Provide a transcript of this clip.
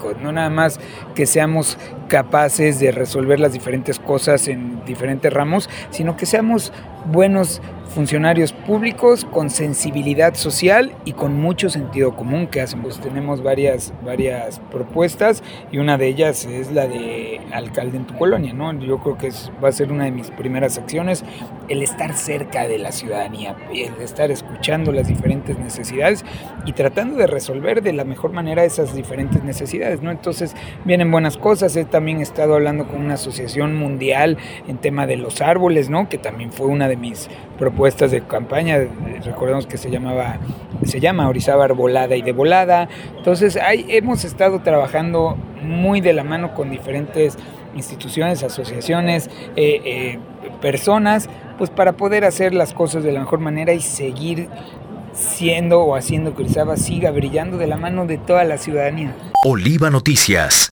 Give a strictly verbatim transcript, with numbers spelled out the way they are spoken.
público, no nada más que seamos capaces de resolver las diferentes cosas en diferentes ramos, sino que seamos buenos funcionarios públicos con sensibilidad social y con mucho sentido común que hacemos. Tenemos varias, varias propuestas y una de ellas es la de alcalde en tu colonia, ¿no? Yo creo que es, va a ser una de mis primeras acciones, el estar cerca de la ciudadanía, el estar escuchando las diferentes necesidades y tratando de resolver de la mejor manera esas diferentes necesidades, ¿no? Entonces vienen buenas cosas. He también estado hablando con una asociación mundial en tema de los árboles, ¿no? Que también fue una de mis propuestas de campaña. Recordemos que se llamaba se llama Orizaba Arbolada y de Volada. Entonces hay, hemos estado trabajando muy de la mano con diferentes instituciones, asociaciones, eh, eh, personas, pues para poder hacer las cosas de la mejor manera y seguir siendo o haciendo que Orizaba siga brillando de la mano de toda la ciudadanía. Oliva Noticias.